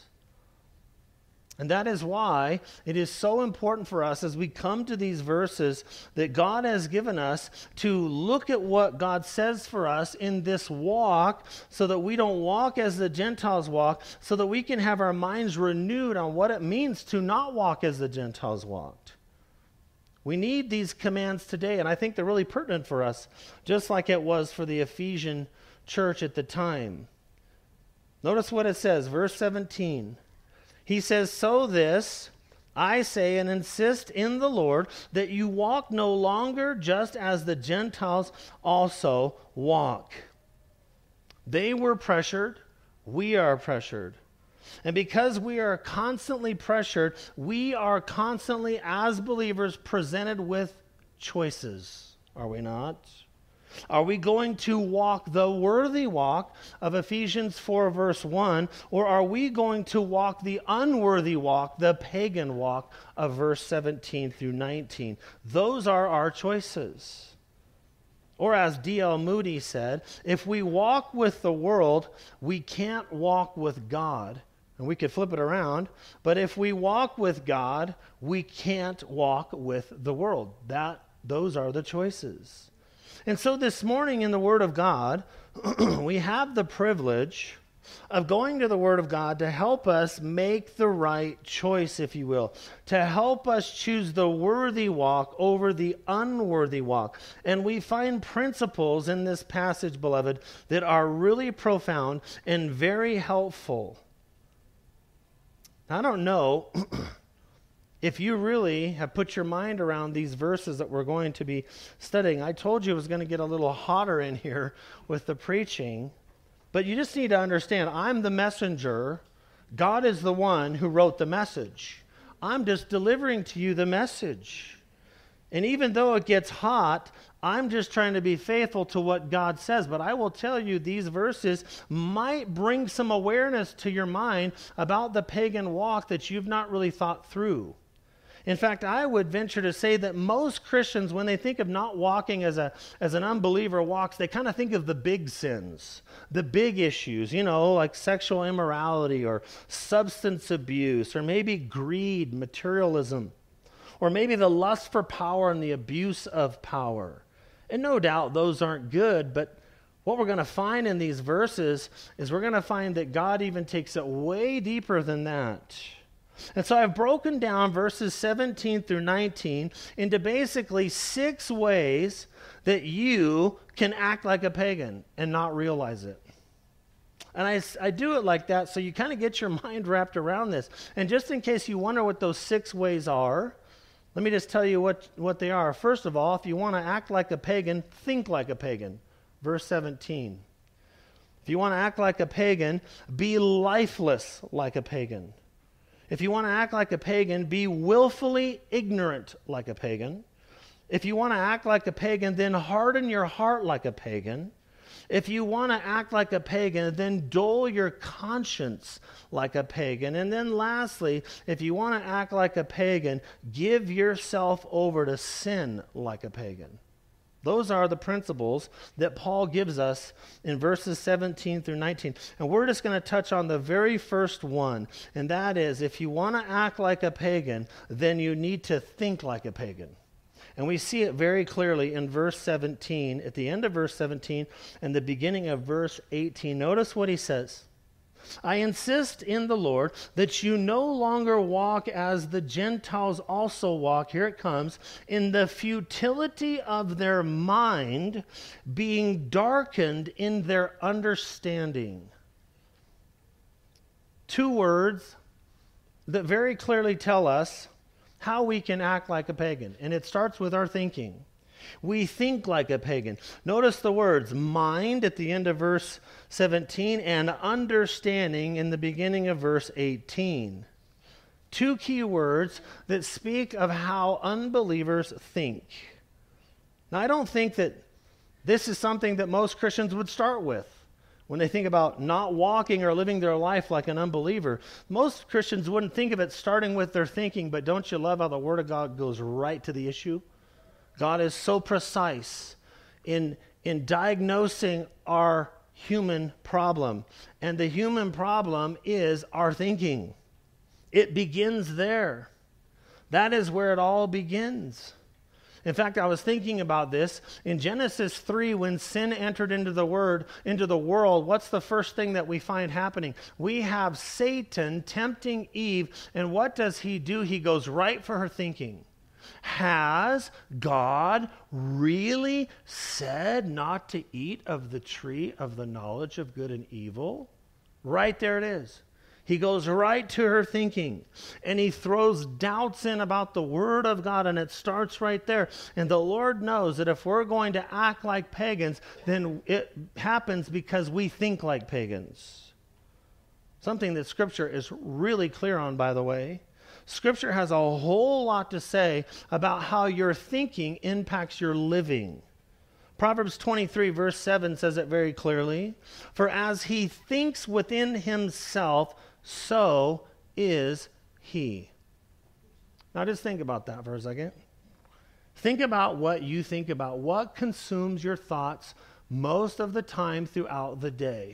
[SPEAKER 1] And that is why it is so important for us as we come to these verses that God has given us to look at what God says for us in this walk so that we don't walk as the Gentiles walk, so that we can have our minds renewed on what it means to not walk as the Gentiles walked. We need these commands today, and I think they're really pertinent for us, just like it was for the Ephesian church at the time. Notice what it says, verse 17. He says, so this, I say and insist in the Lord, that you walk no longer just as the Gentiles also walk. They were pressured, we are pressured. And because we are constantly pressured, we are constantly, as believers, presented with choices, are we not? Are we going to walk the worthy walk of Ephesians 4 verse 1, or are we going to walk the unworthy walk, the pagan walk of verse 17 through 19? Those are our choices. Or as D.L. Moody said, if we walk with the world, we can't walk with God. And we could flip it around, but if we walk with God, we can't walk with the world. Those are the choices. And so this morning in the Word of God, we have the privilege of going to the Word of God to help us make the right choice, if you will, to help us choose the worthy walk over the unworthy walk. And we find principles in this passage, beloved, that are really profound and very helpful. I don't know if you really have put your mind around these verses that we're going to be studying. I told you it was going to get a little hotter in here with the preaching, but you just need to understand, I'm the messenger. God is the one who wrote the message. I'm just delivering to you the message. And even though it gets hot, I'm just trying to be faithful to what God says. But I will tell you, these verses might bring some awareness to your mind about the pagan walk that you've not really thought through. In fact, I would venture to say that most Christians, when they think of not walking as an unbeliever walks, they kind of think of the big sins, the big issues, like sexual immorality or substance abuse, or maybe greed, materialism, or maybe the lust for power and the abuse of power. And no doubt those aren't good, but what we're going to find in these verses is we're going to find that God even takes it way deeper than that. And so I've broken down verses 17 through 19 into basically 6 ways that you can act like a pagan and not realize it. And I do it like that so you kind of get your mind wrapped around this. And just in case you wonder what those 6 ways are, let me just tell you what they are. First of all, if you want to act like a pagan, think like a pagan. Verse 17. If you want to act like a pagan, be lifeless like a pagan. If you want to act like a pagan, be willfully ignorant like a pagan. If you want to act like a pagan, then harden your heart like a pagan. If you want to act like a pagan, then dull your conscience like a pagan. And then lastly, if you want to act like a pagan, give yourself over to sin like a pagan. Those are the principles that Paul gives us in verses 17 through 19. And we're just going to touch on the very first one, and that is, if you want to act like a pagan, then you need to think like a pagan. And we see it very clearly in verse 17, at the end of verse 17 and the beginning of verse 18. Notice what he says. I insist in the Lord that you no longer walk as the Gentiles also walk, here it comes, in the futility of their mind, being darkened in their understanding. Two words that very clearly tell us how we can act like a pagan. And it starts with our thinking. We think like a pagan. Notice the words mind at the end of verse 17 and understanding in the beginning of verse 18. Two key words that speak of how unbelievers think. Now, I don't think that this is something that most Christians would start with when they think about not walking or living their life like an unbeliever. Most Christians wouldn't think of it starting with their thinking, but don't you love how the Word of God goes right to the issue? God is so precise in diagnosing our human problem. And the human problem is our thinking. It begins there. That is where it all begins. In fact, I was thinking about this. In Genesis 3, when sin entered into the world, what's the first thing that we find happening? We have Satan tempting Eve, and what does he do? He goes right for her thinking. Has God really said not to eat of the tree of the knowledge of good and evil? Right there it is. He goes right to her thinking, and he throws doubts in about the Word of God, and it starts right there. And the Lord knows that if we're going to act like pagans, then it happens because we think like pagans. Something that Scripture is really clear on, by the way. Scripture has a whole lot to say about how your thinking impacts your living. Proverbs 23 verse 7 says it very clearly. For as he thinks within himself, so is he. Now just think about that for a second. Think about what you think about. What consumes your thoughts most of the time throughout the day?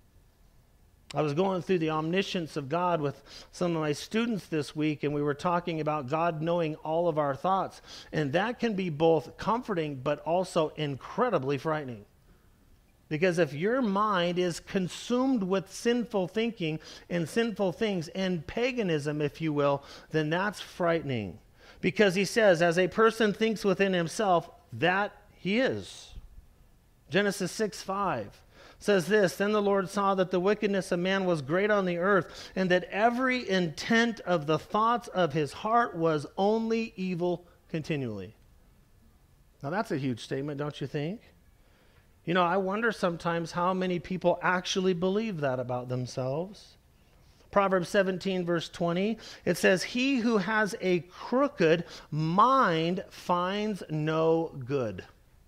[SPEAKER 1] I was going through the omniscience of God with some of my students this week, and we were talking about God knowing all of our thoughts. And that can be both comforting but also incredibly frightening. Because if your mind is consumed with sinful thinking and sinful things and paganism, if you will, then that's frightening. Because he says, as a person thinks within himself, that he is. Genesis 6:5. Says this, then the Lord saw that the wickedness of man was great on the earth, and that every intent of the thoughts of his heart was only evil continually. Now that's a huge statement, don't you think? You know, I wonder sometimes how many people actually believe that about themselves. Proverbs 17 verse 20, it says, he who has a crooked mind finds no good.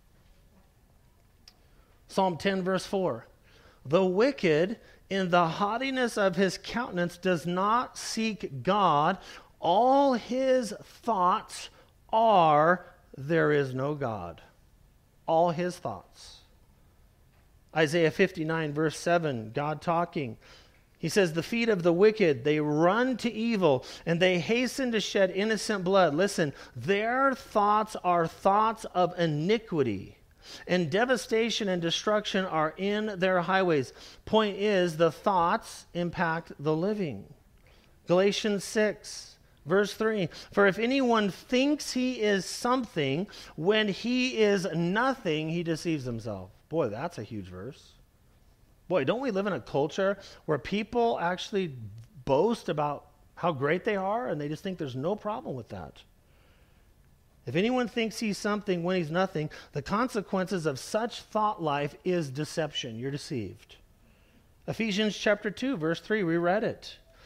[SPEAKER 1] Psalm 10 verse 4, the wicked in the haughtiness of his countenance does not seek God. All his thoughts are, there is no God. All his thoughts. Isaiah 59 verse 7, God talking. He says, the feet of the wicked, they run to evil, and they hasten to shed innocent blood. Listen, their thoughts are thoughts of iniquity. And devastation and destruction are in their highways. Point is, the thoughts impact the living. Galatians 6, verse 3. For if anyone thinks he is something when he is nothing, he deceives himself. Boy, that's a huge verse. Boy, don't we live in a culture where people actually boast about how great they are, and they just think there's no problem with that? If anyone thinks he's something when he's nothing, the consequences of such thought life is deception. You're deceived. Ephesians chapter 2, verse 3, we read it.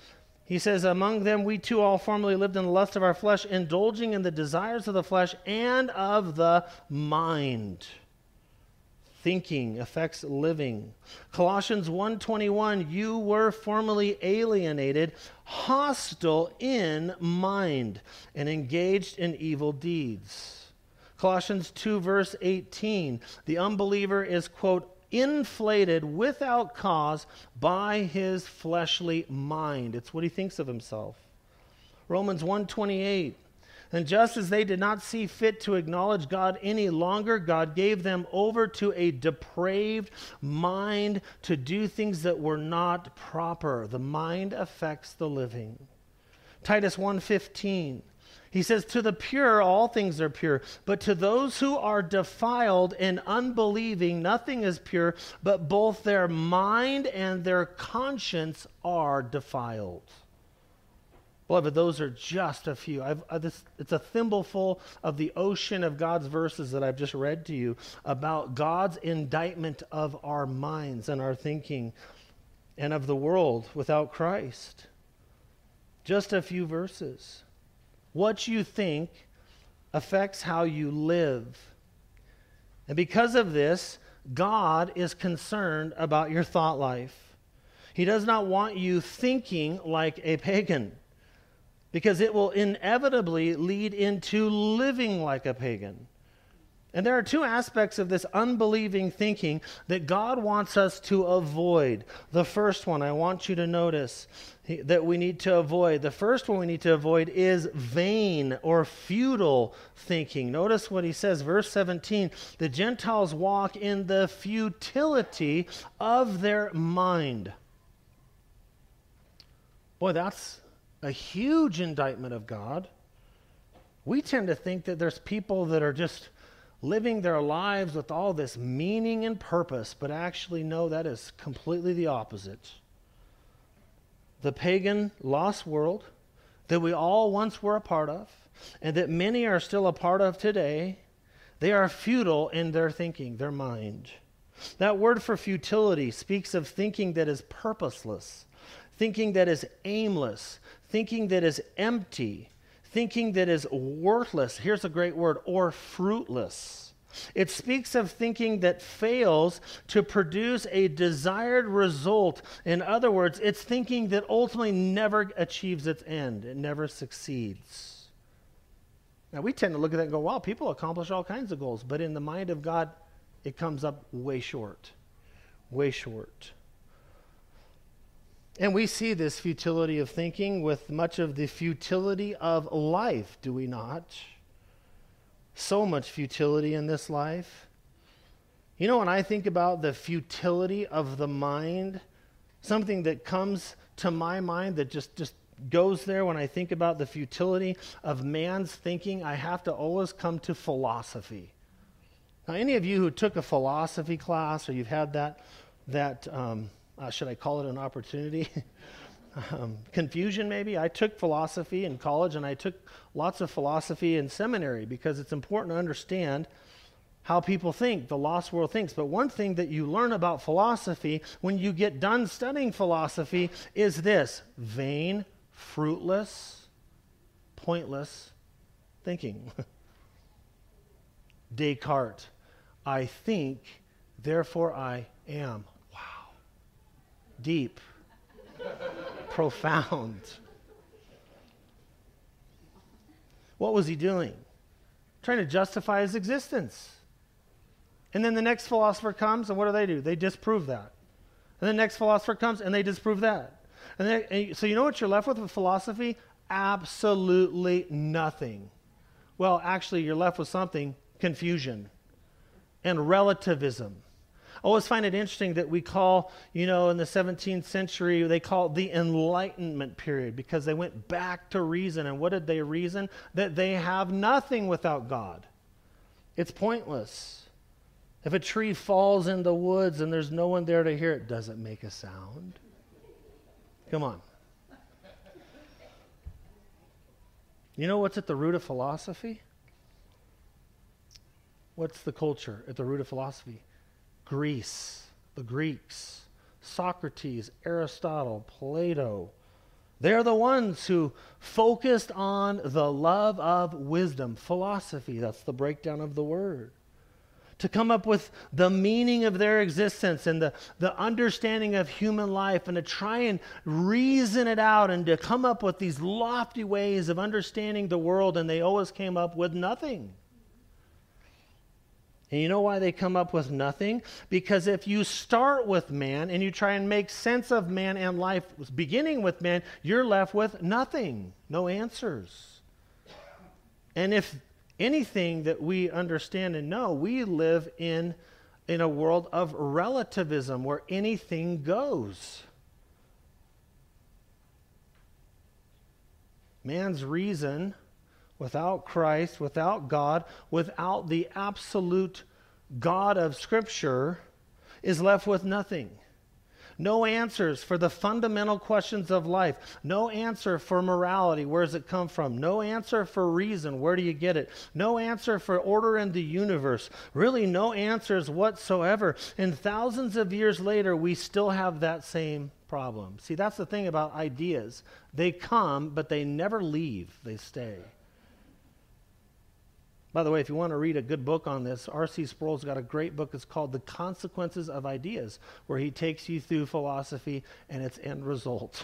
[SPEAKER 1] He says, among them we too all formerly lived in the lust of our flesh, indulging in the desires of the flesh and of the mind. Thinking affects living. Colossians 1:21, you were formerly alienated, hostile in mind, and engaged in evil deeds. Colossians 2 verse 18, the unbeliever is, quote, inflated without cause by his fleshly mind. It's what he thinks of himself. Romans 1:28, and just as they did not see fit to acknowledge God any longer, God gave them over to a depraved mind to do things that were not proper. The mind affects the living. Titus 1:15, he says, to the pure, all things are pure, but to those who are defiled and unbelieving, nothing is pure, but both their mind and their conscience are defiled. Beloved, those are just a few. It's a thimbleful of the ocean of God's verses that I've just read to you about God's indictment of our minds and our thinking and of the world without Christ. Just a few verses. What you think affects how you live. And because of this, God is concerned about your thought life. He does not want you thinking like a pagan, because it will inevitably lead into living like a pagan. And there are two aspects of this unbelieving thinking that God wants us to avoid. The first one I want you to notice that we need to avoid. The first one we need to avoid is vain or futile thinking. Notice what he says, verse 17, the Gentiles walk in the futility of their mind. Boy, that's a huge indictment of God. We tend to think that there's people that are just living their lives with all this meaning and purpose, but actually, no, that is completely the opposite. The pagan lost world that we all once were a part of, and that many are still a part of today, they are futile in their thinking, their mind. That word for futility speaks of thinking that is purposeless, thinking that is aimless, thinking that is empty, thinking that is worthless. Here's a great word, or fruitless. It speaks of thinking that fails to produce a desired result. In other words, it's thinking that ultimately never achieves its end. It never succeeds. Now, we tend to look at that and go, wow, people accomplish all kinds of goals. But in the mind of God, it comes up way short. Way short. And we see this futility of thinking with much of the futility of life, do we not? So much futility in this life. You know, when I think about the futility of the mind, something that comes to my mind that just goes there when I think about the futility of man's thinking, I have to always come to philosophy. Now, any of you who took a philosophy class or you've had that should I call it an opportunity? Confusion, maybe. I took philosophy in college, and I took lots of philosophy in seminary because it's important to understand how people think, the lost world thinks. But one thing that you learn about philosophy when you get done studying philosophy is this: vain, fruitless, pointless thinking. Descartes, I think, therefore I am. Deep, profound. What was he doing? Trying to justify his existence. And then the next philosopher comes, and what do? They disprove that. And the next philosopher comes, and they disprove that. So you know what you're left with philosophy? Absolutely nothing. Well, actually, you're left with something: confusion and relativism. I always find it interesting that we call, in the 17th century, they call it the Enlightenment period because they went back to reason. And what did they reason? That they have nothing without God. It's pointless. If a tree falls in the woods and there's no one there to hear it, does it make a sound? Come on. You know what's at the root of philosophy? What's the culture at the root of philosophy? Greece, the Greeks, Socrates, Aristotle, Plato. They're the ones who focused on the love of wisdom, philosophy. That's the breakdown of the word. To come up with the meaning of their existence and the understanding of human life, and to try and reason it out and to come up with these lofty ways of understanding the world, and they always came up with nothing. And you know why they come up with nothing? Because if you start with man and you try and make sense of man and life beginning with man, you're left with nothing, no answers. And if anything that we understand and know, we live in a world of relativism where anything goes. Man's reason, without Christ, without God, without the absolute God of Scripture, is left with nothing. No answers for the fundamental questions of life. No answer for morality. Where does it come from? No answer for reason. Where do you get it? No answer for order in the universe. Really, no answers whatsoever. And thousands of years later, we still have that same problem. See, that's the thing about ideas. They come, but they never leave. They stay. By the way, if you want to read a good book on this, R.C. Sproul's got a great book. It's called The Consequences of Ideas, where he takes you through philosophy and its end result.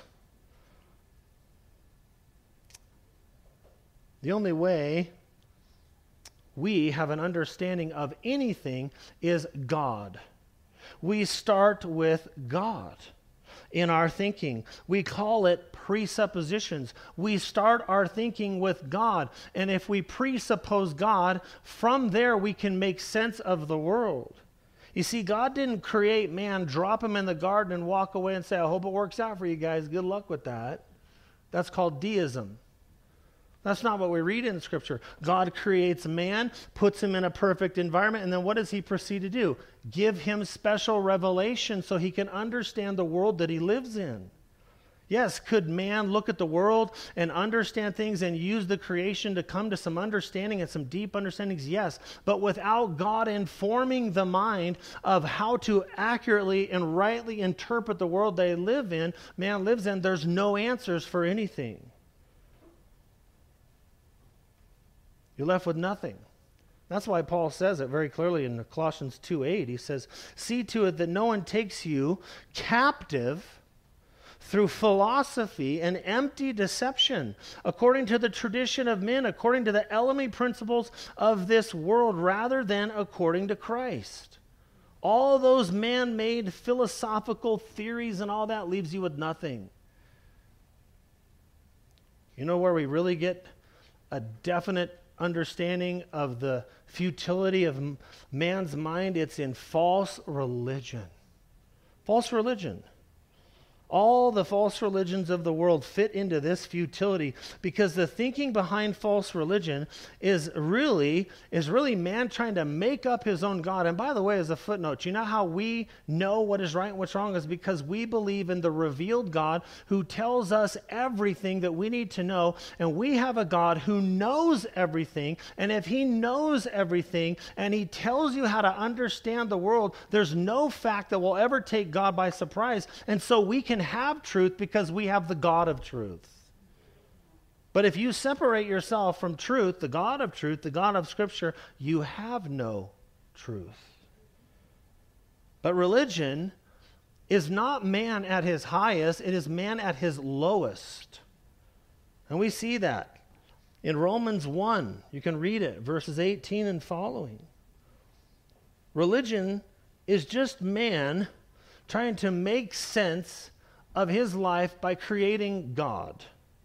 [SPEAKER 1] The only way we have an understanding of anything is God. We start with God in our thinking. We call it presuppositions. We start our thinking with God, and if we presuppose God, from there we can make sense of the world. You see, God didn't create man, drop him in the garden, and walk away and say, I hope it works out for you guys. Good luck with that. That's called deism. That's not what we read in Scripture. God creates man, puts him in a perfect environment, and then what does he proceed to do? Give him special revelation so he can understand the world that he lives in. Yes, could man look at the world and understand things and use the creation to come to some understanding and some deep understandings? Yes, but without God informing the mind of how to accurately and rightly interpret the world they live in, man lives in, there's no answers for anything. You're left with nothing. That's why Paul says it very clearly in Colossians 2:8. He says, see to it that no one takes you captive through philosophy and empty deception, according to the tradition of men, according to the elementary principles of this world, rather than according to Christ. All those man-made philosophical theories and all that leaves you with nothing. You know where we really get a definite understanding of the futility of man's mind? It's in false religion. False religion. All the false religions of the world fit into this futility, because the thinking behind false religion is really man trying to make up his own God. And by the way, as a footnote, you know how we know what is right and what's wrong is because we believe in the revealed God who tells us everything that we need to know. And we have a God who knows everything. And if he knows everything and he tells you how to understand the world, there's no fact that will ever take God by surprise. And so we can have truth because we have the God of truth. But if you separate yourself from truth, the God of truth, the God of Scripture, you have no truth. But religion is not man at his highest, it is man at his lowest. And we see that in Romans 1. You can read it, verses 18 and following. Religion is just man trying to make sense of his life by creating God.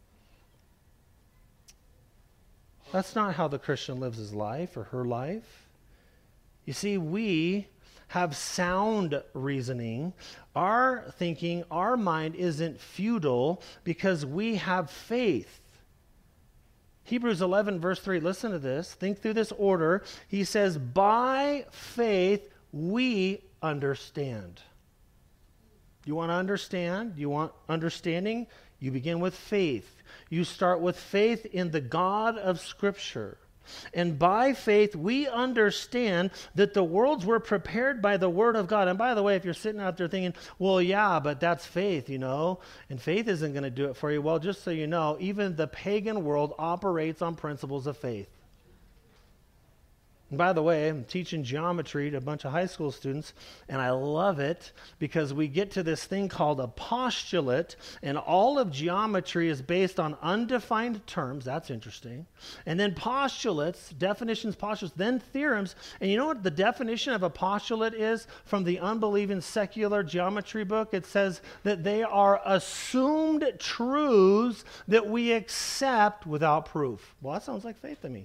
[SPEAKER 1] That's not how the Christian lives his life or her life. You see, we have sound reasoning. Our thinking, our mind isn't futile because we have faith. Hebrews 11, verse 3, listen to this. Think through this order. He says, by faith we understand. You want to understand? You want understanding? You begin with faith. You start with faith in the God of Scripture. And by faith, we understand that the worlds were prepared by the word of God. And by the way, if you're sitting out there thinking, well, yeah, but that's faith, and faith isn't going to do it for you. Well, just so you know, even the pagan world operates on principles of faith. And by the way, I'm teaching geometry to a bunch of high school students, and I love it because we get to this thing called a postulate, and all of geometry is based on undefined terms. That's interesting. And then postulates, definitions, postulates, then theorems. And you know what the definition of a postulate is from the unbelieving secular geometry book? It says that they are assumed truths that we accept without proof. Well, that sounds like faith to me.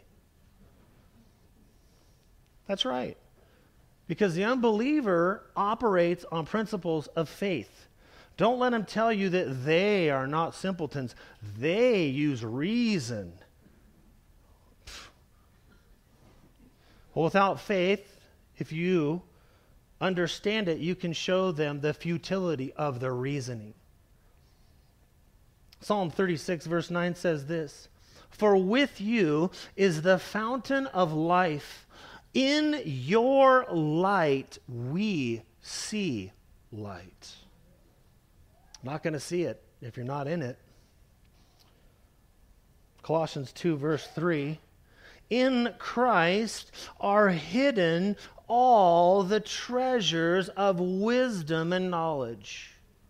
[SPEAKER 1] That's right. Because the unbeliever operates on principles of faith. Don't let them tell you that they are not simpletons. They use reason. Well, without faith, if you understand it, you can show them the futility of their reasoning. Psalm 36, verse 9 says this, "For with you is the fountain of life. In your light, we see light." Not going to see it if you're not in it. Colossians 2, verse 3. "In Christ are hidden all the treasures of wisdom and knowledge."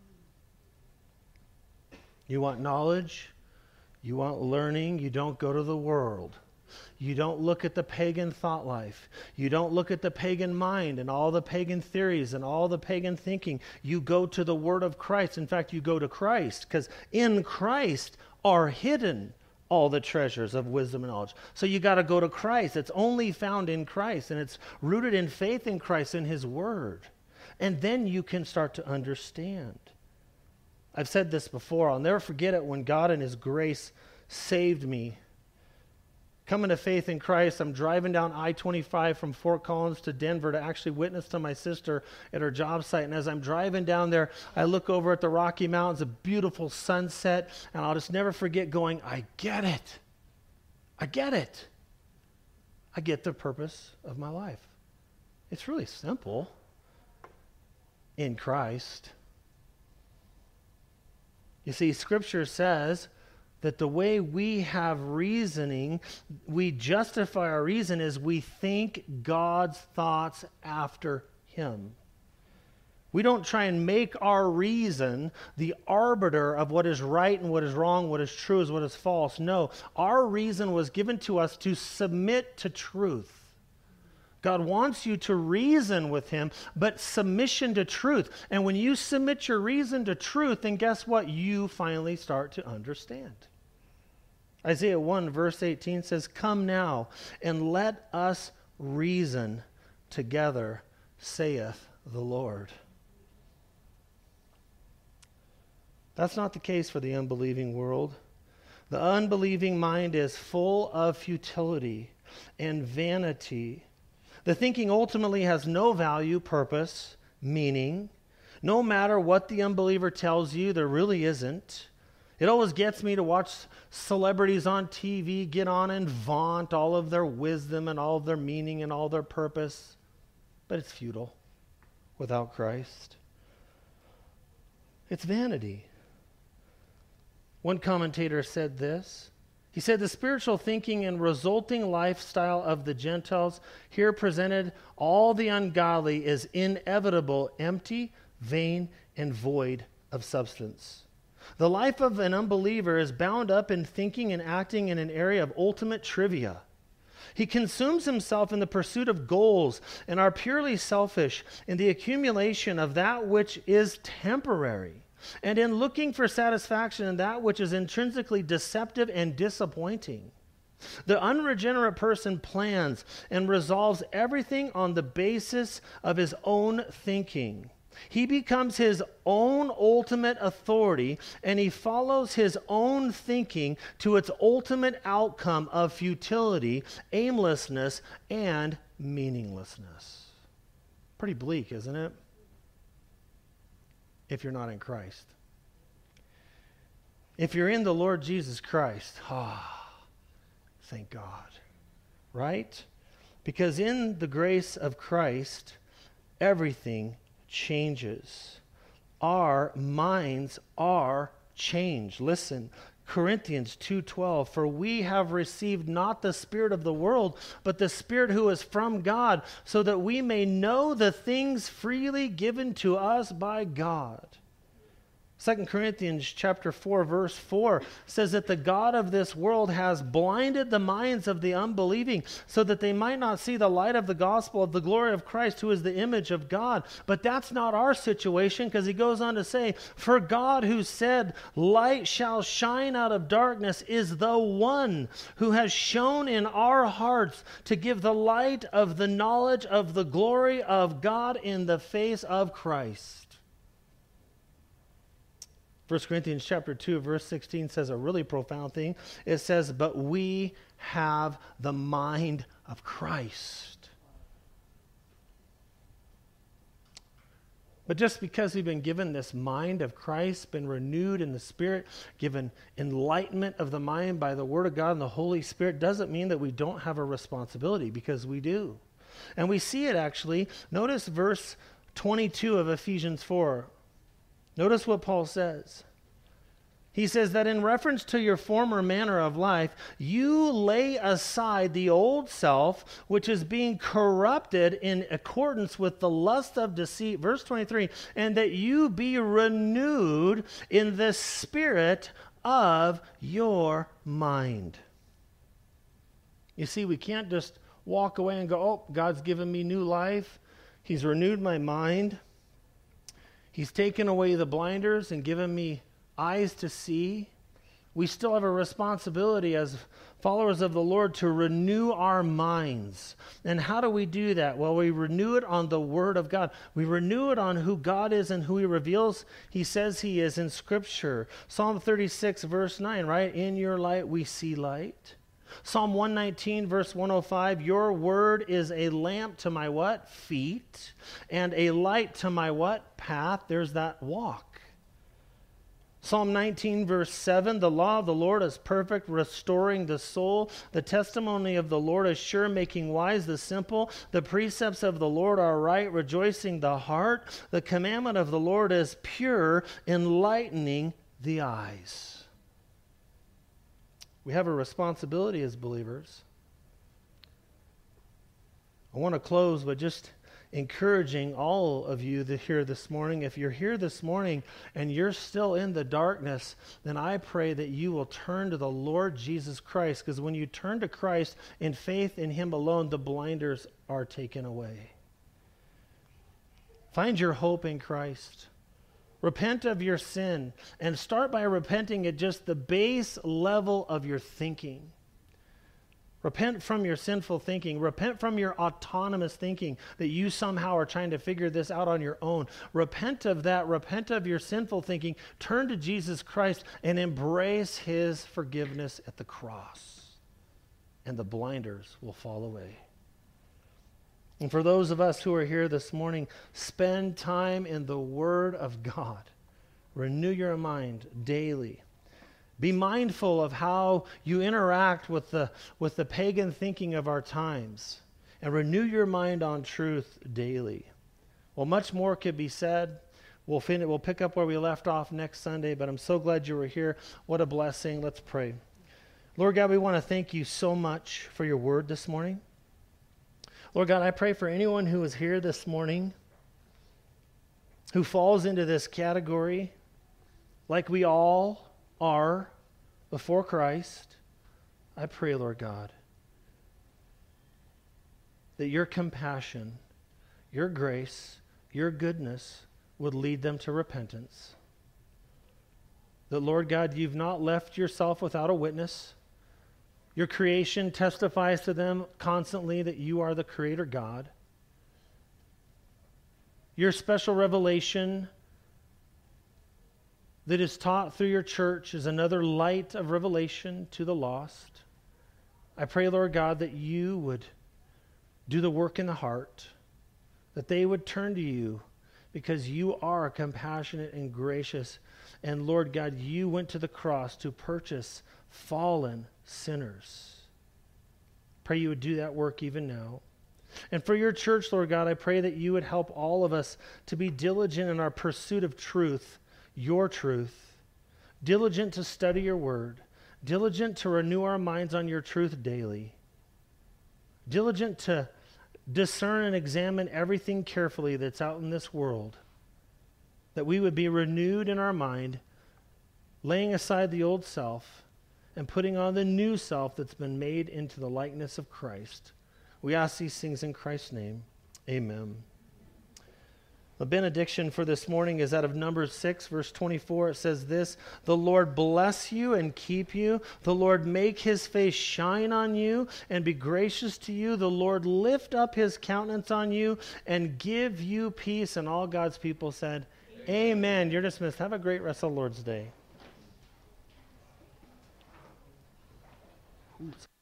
[SPEAKER 1] You want knowledge? You want learning? You don't go to the world. You don't look at the pagan thought life. You don't look at the pagan mind and all the pagan theories and all the pagan thinking. You go to the Word of Christ. In fact, you go to Christ because in Christ are hidden all the treasures of wisdom and knowledge. So you got to go to Christ. It's only found in Christ, and it's rooted in faith in Christ and His Word. And then you can start to understand. I've said this before. I'll never forget it when God in His grace saved me. Coming to faith in Christ, I'm driving down I-25 from Fort Collins to Denver to actually witness to my sister at her job site. And as I'm driving down there, I look over at the Rocky Mountains, a beautiful sunset, and I'll just never forget going, I get it. I get it. I get the purpose of my life. It's really simple in Christ. You see, Scripture says that the way we have reasoning, we justify our reason is we think God's thoughts after Him. We don't try and make our reason the arbiter of what is right and what is wrong, what is true and what is false. No, our reason was given to us to submit to truth. God wants you to reason with Him, but submission to truth. And when you submit your reason to truth, then guess what? You finally start to understand. Isaiah 1 verse 18 says, "Come now and let us reason together, saith the Lord." That's not the case for the unbelieving world. The unbelieving mind is full of futility and vanity. The thinking ultimately has no value, purpose, meaning. No matter what the unbeliever tells you, there really isn't. It always gets me to watch celebrities on TV get on and vaunt all of their wisdom and all of their meaning and all their purpose. But it's futile without Christ. It's vanity. One commentator said this. He said, "The spiritual thinking and resulting lifestyle of the Gentiles here presented all the ungodly is inevitable, empty, vain, and void of substance. The life of an unbeliever is bound up in thinking and acting in an area of ultimate trivia. He consumes himself in the pursuit of goals and are purely selfish in the accumulation of that which is temporary, and in looking for satisfaction in that which is intrinsically deceptive and disappointing. The unregenerate person plans and resolves everything on the basis of his own thinking. He becomes his own ultimate authority, and he follows his own thinking to its ultimate outcome of futility, aimlessness, and meaninglessness." Pretty bleak, isn't it? If you're not in Christ. If you're in the Lord Jesus Christ, thank God. right? Because in the grace of Christ, everything changes. Our minds are changed. Listen, Corinthians 2:12, for we have received not the spirit of the world, but the Spirit who is from God, so that we may know the things freely given to us by God. 2 Corinthians chapter 4, verse 4 says that the God of this world has blinded the minds of the unbelieving so that they might not see the light of the gospel of the glory of Christ, who is the image of God. But that's not our situation, because he goes on to say, for God who said, light shall shine out of darkness, is the one who has shone in our hearts to give the light of the knowledge of the glory of God in the face of Christ. 1 Corinthians chapter 2, verse 16 says a really profound thing. It says, but we have the mind of Christ. But just because we've been given this mind of Christ, been renewed in the Spirit, given enlightenment of the mind by the Word of God and the Holy Spirit, doesn't mean that we don't have a responsibility, because we do. And we see it actually. Notice verse 22 of Ephesians 4. Notice what Paul says. He says that in reference to your former manner of life, you lay aside the old self, which is being corrupted in accordance with the lust of deceit. Verse 23, and that you be renewed in the spirit of your mind. You see, we can't just walk away and go, oh, God's given me new life. He's renewed my mind. He's taken away the blinders and given me eyes to see. We still have a responsibility as followers of the Lord to renew our minds. And how do we do that? Well, we renew it on the Word of God. We renew it on who God is and who He says He is in Scripture. Psalm 36, verse 9, right? In your light we see light. Psalm 119, verse 105, your word is a lamp to my what? Feet. And a light to my what? Path. There's that walk. Psalm 19, verse 7, the law of the Lord is perfect, restoring the soul. The testimony of the Lord is sure, making wise the simple. The precepts of the Lord are right, rejoicing the heart. The commandment of the Lord is pure, enlightening the eyes. We have a responsibility as believers. I want to close by just encouraging all of you here this morning. If you're here this morning and you're still in the darkness, then I pray that you will turn to the Lord Jesus Christ, because when you turn to Christ in faith in Him alone, the blinders are taken away. Find your hope in Christ. Repent of your sin, and start by repenting at just the base level of your thinking. Repent from your sinful thinking. Repent from your autonomous thinking that you somehow are trying to figure this out on your own. Repent of that. Repent of your sinful thinking. Turn to Jesus Christ and embrace His forgiveness at the cross, and the blinders will fall away. And for those of us who are here this morning, spend time in the Word of God. Renew your mind daily. Be mindful of how you interact with the pagan thinking of our times, and renew your mind on truth daily. Well, much more could be said. We'll pick up where we left off next Sunday, but I'm so glad you were here. What a blessing. Let's pray. Lord God, we want to thank you so much for your word this morning. Lord God, I pray for anyone who is here this morning who falls into this category, like we all are before Christ. I pray, Lord God, that your compassion, your grace, your goodness would lead them to repentance. That, Lord God, you've not left yourself without a witness. Your creation testifies to them constantly that you are the Creator God. Your special revelation that is taught through your church is another light of revelation to the lost. I pray, Lord God, that you would do the work in the heart, that they would turn to you, because you are compassionate and gracious. And Lord God, you went to the cross to purchase fallen sinners. Pray you would do that work even now. And for your church, Lord God, I pray that you would help all of us to be diligent in our pursuit of truth, your truth, diligent to study your word, diligent to renew our minds on your truth daily, diligent to discern and examine everything carefully that's out in this world, that we would be renewed in our mind, laying aside the old self and putting on the new self that's been made into the likeness of Christ. We ask these things in Christ's name. Amen. The benediction for this morning is out of Numbers 6, verse 24. It says this: "The Lord bless you and keep you. The Lord make his face shine on you and be gracious to you. The Lord lift up his countenance on you and give you peace." And all God's people said, Amen. You're dismissed. Have a great rest of the Lord's day.